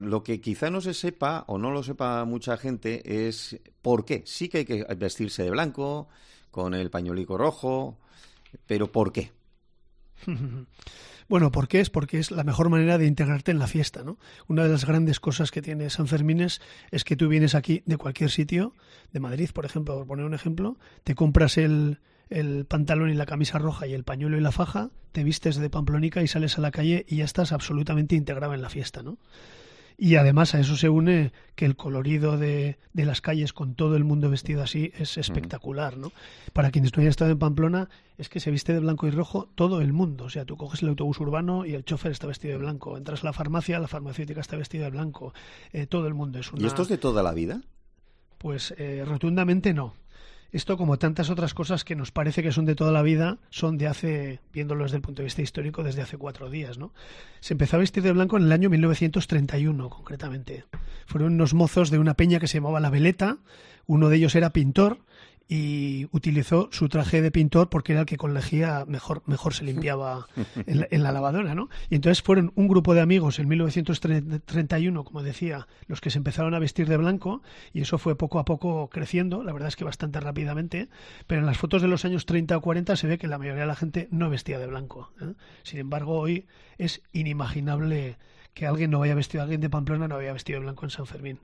Lo que quizá no se sepa o no lo sepa mucha gente es por qué. Sí que hay que vestirse de blanco, con el pañuelico rojo, pero ¿por qué? Bueno, ¿por qué es? Porque es la mejor manera de integrarte en la fiesta, ¿no? Una de las grandes cosas que tiene San Fermín es que tú vienes aquí de cualquier sitio, de Madrid, por ejemplo, por poner un ejemplo, te compras el pantalón y la camisa roja y el pañuelo y la faja, te vistes de Pamplónica y sales a la calle y ya estás absolutamente integrado en la fiesta, ¿no? Y además a eso se une que el colorido de las calles con todo el mundo vestido así es espectacular, ¿no? Para quienes no hayan estado en Pamplona, es que se viste de blanco y rojo todo el mundo. O sea, tú coges el autobús urbano y el chofer está vestido de blanco. Entras a la farmacéutica está vestida de blanco. Todo el mundo es ¿Y esto una... es de toda la vida? Pues rotundamente no. Esto, como tantas otras cosas que nos parece que son de toda la vida, son de hace, viéndolo desde el punto de vista histórico, desde hace 4 días, ¿no? Se empezó a vestir de blanco en el año 1931, concretamente. Fueron unos mozos de una peña que se llamaba La Veleta, uno de ellos era pintor y utilizó su traje de pintor porque era el que con lejía mejor se limpiaba en la lavadora, ¿no? Y entonces fueron un grupo de amigos en 1931, como decía, los que se empezaron a vestir de blanco, y eso fue poco a poco creciendo, la verdad es que bastante rápidamente, pero en las fotos de los años 30 o 40 se ve que la mayoría de la gente no vestía de blanco, ¿eh? Sin embargo, hoy es inimaginable que alguien no vaya vestido, alguien de Pamplona no vaya vestido de blanco en San Fermín.